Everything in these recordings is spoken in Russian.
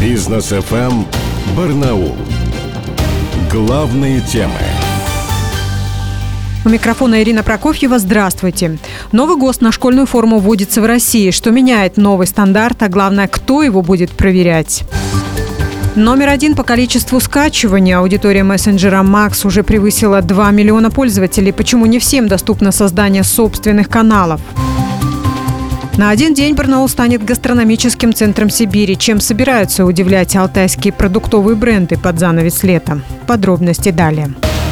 Бизнес FM Барнаул. Главные темы. У микрофона Ирина Прокофьева. Здравствуйте. Новый ГОСТ на школьную форму вводится в России. Что меняет новый стандарт, а главное, кто его будет проверять? Номер один по количеству скачивания. Аудитория мессенджера Max уже превысила 2 миллиона пользователей. Почему не всем доступно создание собственных каналов? На один день Барнаул станет гастрономическим центром Сибири. Чем собираются удивлять алтайские продуктовые бренды под занавес лета? Подробности далее.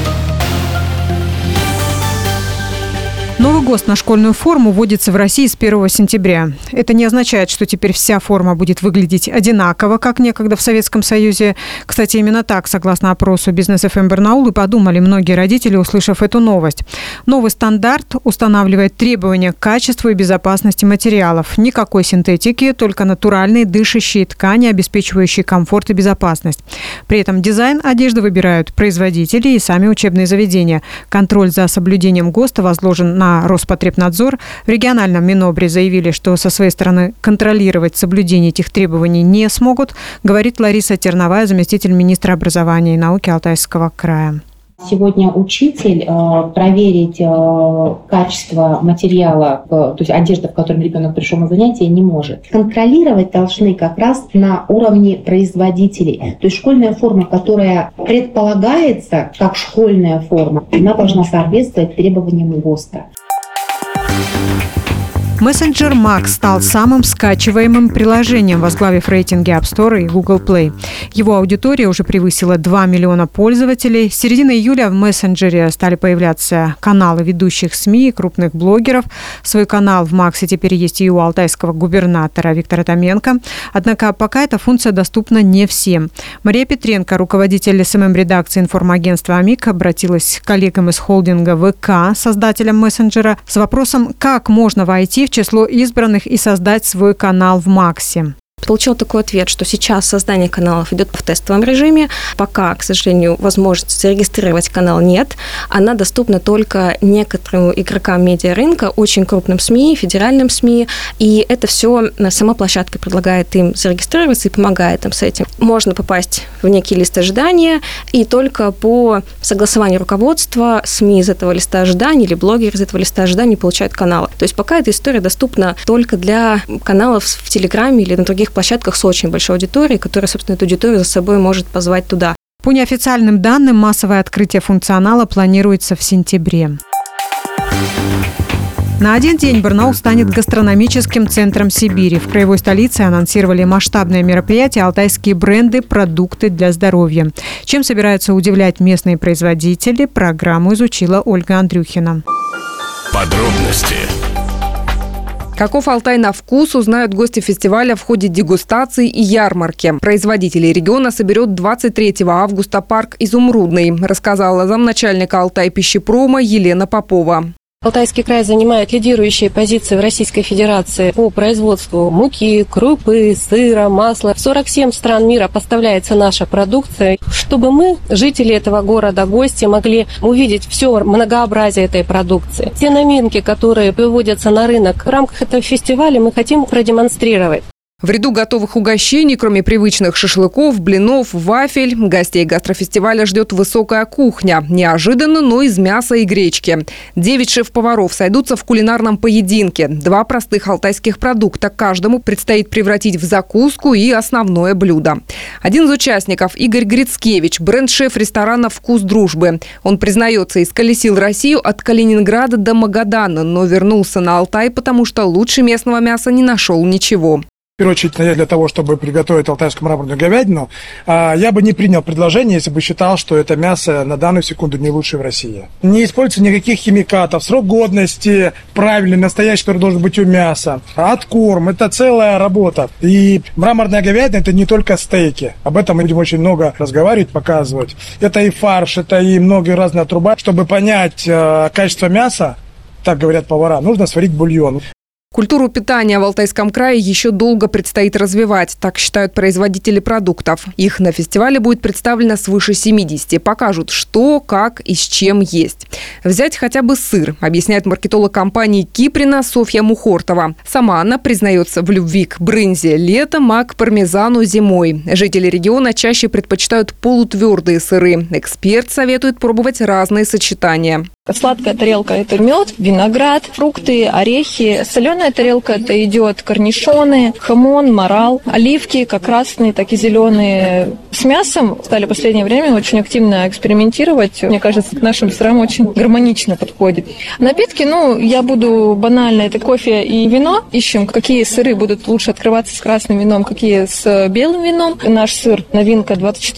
Новый ГОСТ на школьную форму вводится в России с 1 сентября. Это не означает, что теперь вся форма будет выглядеть одинаково, как некогда в Советском Союзе. Кстати, именно так, согласно опросу Бизнес FM Барнаул, и подумали многие родители, услышав эту новость. Новый стандарт устанавливает требования к качеству и безопасности материалов. Никакой синтетики, только натуральные дышащие ткани, обеспечивающие комфорт и безопасность. При этом дизайн одежды выбирают производители и сами учебные заведения. Контроль за соблюдением ГОСТа возложен на Роспотребнадзор. В региональном Минобре заявили, что со своей стороны контролировать соблюдение этих требований не смогут, говорит Лариса Терновая, заместитель министра образования и науки Алтайского края. Сегодня учитель проверить качество материала, то есть одежды, в котором ребенок пришел на занятия, не может. Контролировать должны как раз на уровне производителей. То есть школьная форма, которая предполагается как школьная форма, она должна соответствовать требованиям ГОСТа. Мессенджер Max стал самым скачиваемым приложением, возглавив рейтинги App Store и Google Play. Его аудитория уже превысила 2 миллиона пользователей. С середины июля в мессенджере стали появляться каналы ведущих СМИ и крупных блогеров. Свой канал в Максе теперь есть и у алтайского губернатора Виктора Томенко. Однако пока эта функция доступна не всем. Мария Петренко, руководитель СММ-редакции информагентства «Амик», обратилась к коллегам из холдинга ВК, создателям мессенджера, с вопросом, как можно войти в число избранных и создать свой канал в Максе. Получил такой ответ, что сейчас создание каналов идет в тестовом режиме. Пока, к сожалению, возможности зарегистрировать канал нет. Она доступна только некоторым игрокам медиарынка, очень крупным СМИ, федеральным СМИ. И это все сама площадка предлагает им зарегистрироваться и помогает им с этим. Можно попасть в некий лист ожидания, и только по согласованию руководства СМИ из этого листа ожидания или блогеры из этого листа ожидания получают каналы. То есть пока эта история доступна только для каналов в Телеграме или на других площадках с очень большой аудиторией, которая, собственно, эту аудиторию за собой может позвать туда. По неофициальным данным, массовое открытие функционала планируется в сентябре. На один день Барнаул станет гастрономическим центром Сибири. В краевой столице анонсировали масштабное мероприятие «Алтайские бренды. Продукты для здоровья». Чем собираются удивлять местные производители, программу изучила Ольга Андрюхина. Подробности. Каков Алтай на вкус, узнают гости фестиваля в ходе дегустации и ярмарки. Производителей региона соберет 23 августа парк «Изумрудный», рассказала замначальника Алтай пищепрома Елена Попова. Алтайский край занимает лидирующие позиции в Российской Федерации по производству муки, крупы, сыра, масла. В 47 стран мира поставляется наша продукция. Чтобы мы, жители этого города, гости, могли увидеть все многообразие этой продукции. Те новинки, которые выводятся на рынок в рамках этого фестиваля, мы хотим продемонстрировать. В ряду готовых угощений, кроме привычных шашлыков, блинов, вафель, гостей гастрофестиваля ждет высокая кухня. Неожиданно, но из мяса и гречки. 9 шеф-поваров сойдутся в кулинарном поединке. 2 простых алтайских продукта каждому предстоит превратить в закуску и основное блюдо. Один из участников – Игорь Грицкевич, бренд-шеф ресторана «Вкус дружбы». Он признается, исколесил Россию от Калининграда до Магадана, но вернулся на Алтай, потому что лучше местного мяса не нашел ничего. В первую очередь, для того, чтобы приготовить алтайскую мраморную говядину, я бы не принял предложение, если бы считал, что это мясо на данную секунду не лучшее в России. Не используется никаких химикатов, срок годности правильный, настоящий, который должен быть у мяса, откорм – это целая работа. И мраморная говядина – это не только стейки. Об этом мы будем очень много разговаривать, показывать. Это и фарш, это и многие разные отруба. Чтобы понять качество мяса, так говорят повара, нужно сварить бульон. Культуру питания в Алтайском крае еще долго предстоит развивать, так считают производители продуктов. Их на фестивале будет представлено свыше 70. Покажут, что, как и с чем есть. Взять хотя бы сыр, объясняет маркетолог компании «Киприна» Софья Мухортова. Сама она признается в любви к брынзе летом, а к пармезану зимой. Жители региона чаще предпочитают полутвердые сыры. Эксперт советует пробовать разные сочетания. Сладкая тарелка – это мед, виноград, фрукты, орехи. Соленая тарелка – это идет корнишоны, хамон, морал, оливки, как красные, так и зеленые. С мясом стали в последнее время очень активно экспериментировать. Мне кажется, к нашим сырам очень гармонично подходит. Напитки, я буду банально, это кофе и вино. Ищем, какие сыры будут лучше открываться с красным вином, какие с белым вином. Наш сыр, новинка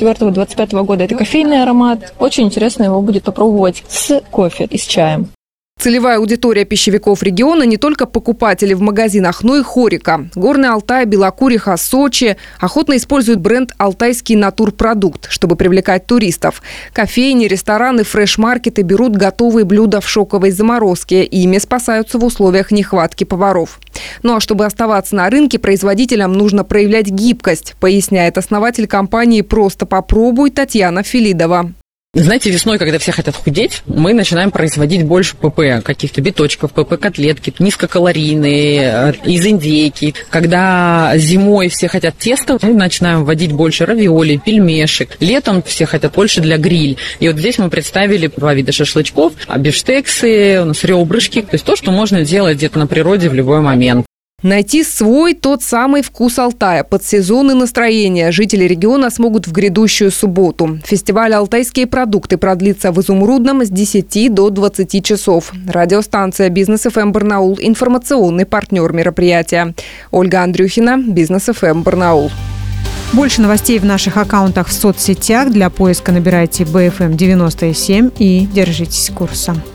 24-25 года, это кофейный аромат. Очень интересно его будет попробовать с кофе и с чаем. Целевая аудитория пищевиков региона не только покупатели в магазинах, но и хорика. Горный Алтай, Белокуриха, Сочи охотно используют бренд «Алтайский натурпродукт», чтобы привлекать туристов. Кофейни, рестораны, фреш-маркеты берут готовые блюда в шоковой заморозке. Ими спасаются в условиях нехватки поваров. Ну а чтобы оставаться на рынке, производителям нужно проявлять гибкость, поясняет основатель компании «Просто попробуй» Татьяна Филидова. Знаете, весной, когда все хотят худеть, мы начинаем производить больше ПП, каких-то биточков, ПП-котлетки, низкокалорийные, из индейки. Когда зимой все хотят теста, мы начинаем вводить больше равиоли, пельмешек. Летом все хотят больше для гриль. И вот здесь мы представили 2 вида шашлычков, бифштексы, у нас ребрышки. То есть то, что можно делать где-то на природе в любой момент. Найти свой, тот самый вкус Алтая. Под сезон и настроение жители региона смогут в грядущую субботу. Фестиваль «Алтайские продукты» продлится в Изумрудном с 10 до 20 часов. Радиостанция «Бизнес ФМ Барнаул» – информационный партнер мероприятия. Ольга Андрюхина, «Бизнес ФМ Барнаул». Больше новостей в наших аккаунтах в соцсетях. Для поиска набирайте BFM 97 и держитесь курса.